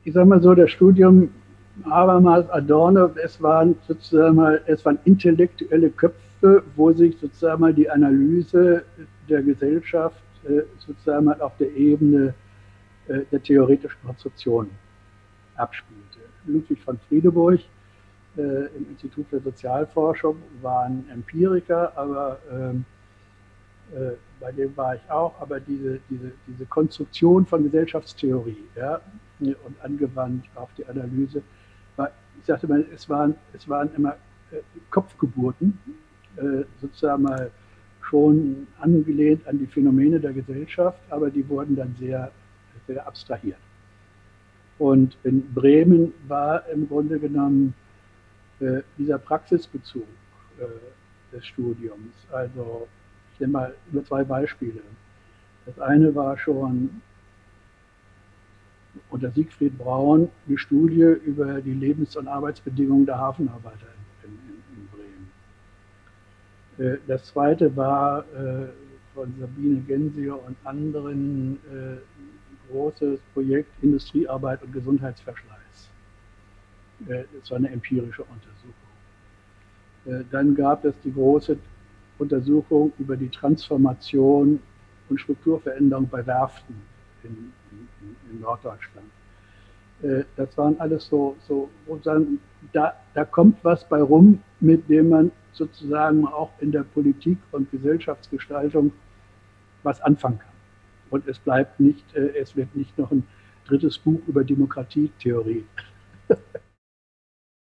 ich sag mal so, das Studium Habermas, Adorno, es waren sozusagen mal, es waren intellektuelle Köpfe, wo sich sozusagen mal die Analyse der Gesellschaft sozusagen mal auf der Ebene der theoretischen Konstruktion abspielte. Ludwig von Friedeburg im Institut für Sozialforschung war ein Empiriker, aber bei dem war ich auch, aber diese Konstruktion von Gesellschaftstheorie, ja, und angewandt auf die Analyse, war, ich sagte mal, es waren immer Kopfgeburten, sozusagen mal schon angelehnt an die Phänomene der Gesellschaft, aber die wurden dann sehr, sehr abstrahiert. Und in Bremen war im Grunde genommen dieser Praxisbezug des Studiums. Also ich nehme mal nur zwei Beispiele. Das eine war schon unter Siegfried Braun die Studie über die Lebens- und Arbeitsbedingungen der Hafenarbeiter in Bremen. Das zweite war von Sabine Gensier und anderen ein großes Projekt Industriearbeit und Gesundheitsverschleiß. Das war eine empirische Untersuchung. Dann gab es die große Untersuchung über die Transformation und Strukturveränderung bei Werften in Norddeutschland. Das waren alles so da kommt was bei rum, mit dem man sozusagen auch in der Politik und Gesellschaftsgestaltung was anfangen kann. Und es bleibt nicht, es wird nicht noch ein drittes Buch über Demokratietheorie